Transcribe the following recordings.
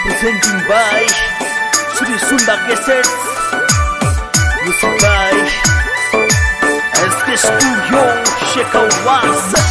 Presenting by Sri Sunda Cassettes. Music by SK Studio Shekawasa.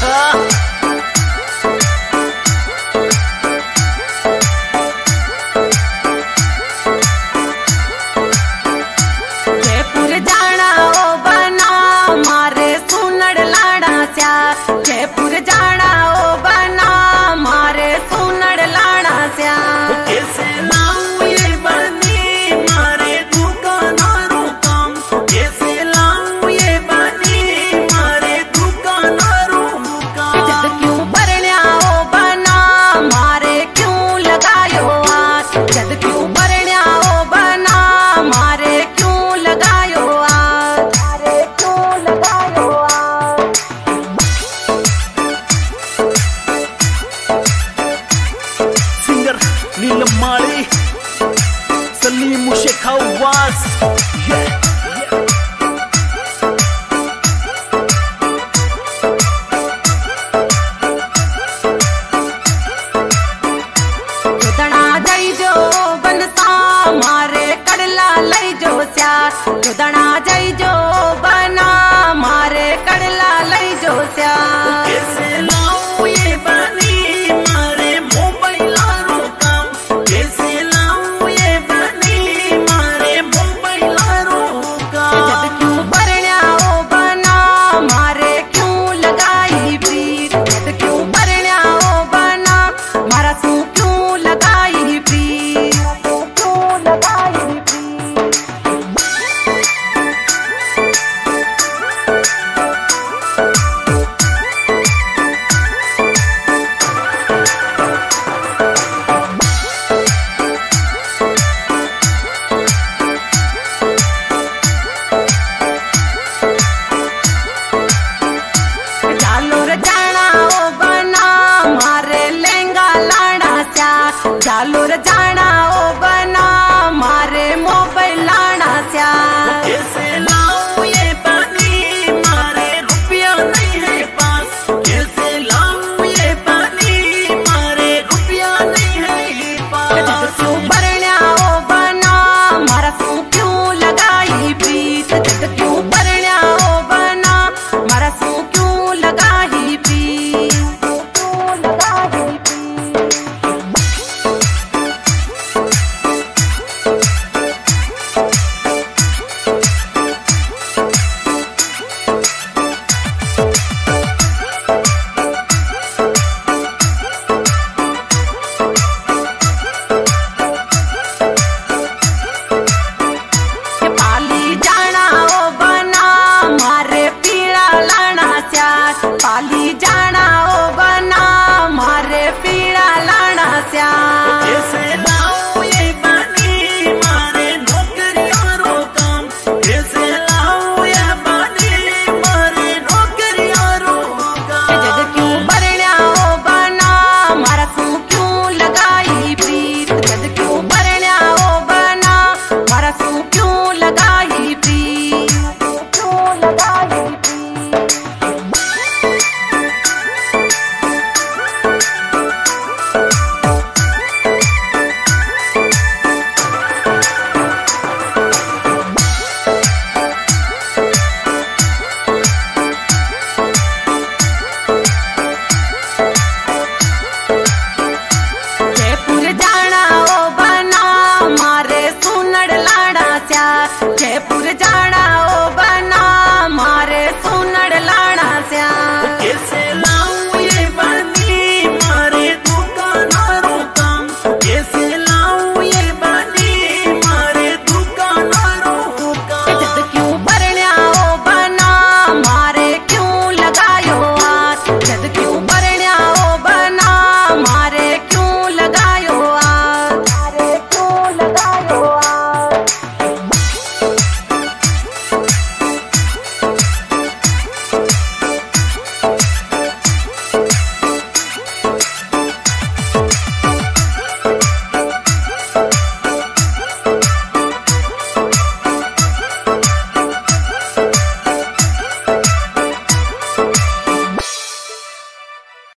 Jaipur जाना ओ बना मारे सुनड़ लाना स्या कैसे लाऊं ये बनी मारे दुकानों काम, कैसे लाऊं ये बनी मारे दुकानों काम। जद क्यों भरण्या ओ बना मारे क्यों लगायो हाथ, जद क्यों भरण्या ओ बना मारे क्यों लगायो हाथ, मारे क्यों लगायो हाथ। नीलम माली सलीम शेखावास। जुदना जई जो बनसा मारे कड़ला लई जो स्या, जुदना जई जो बना मारे कड़ला लई जो स्या। कैसे लाऊं ये बनी मारे मोबाइल काम, कैसे लाऊं ये बनी मारे मोबाइल काम। जद क्यों भरण्या ओ बना मारे क्यों लगाई प्रीत, जद क्यों भरण्या ओ बना मारा सू क्यों लगाई प्रीत, क्यों लगाई प्रीत। जालोर जाना ओ बना मारे लहंगा लाना स्या, जालोर जाना ओ बना मारे मोबाइल लाना स्या। कैसे लाऊं ये बनी मारे रुपया नहीं है पास, कैसे लाऊं ये बनी मारे रुपया नहीं है पास। जद क्यों भरण्या ओ बना मारा सू क्यों लगाई प्रीत, जद क्यों भरण्या ओ बना मारा सू क्यों लगाई प्रीत, क्यों लगाई प्रीत। पाली जाना ओ बना मारे पीड़ा लाना स्या, पाली जाना ओ बना मारे पीड़ा लाना स्या।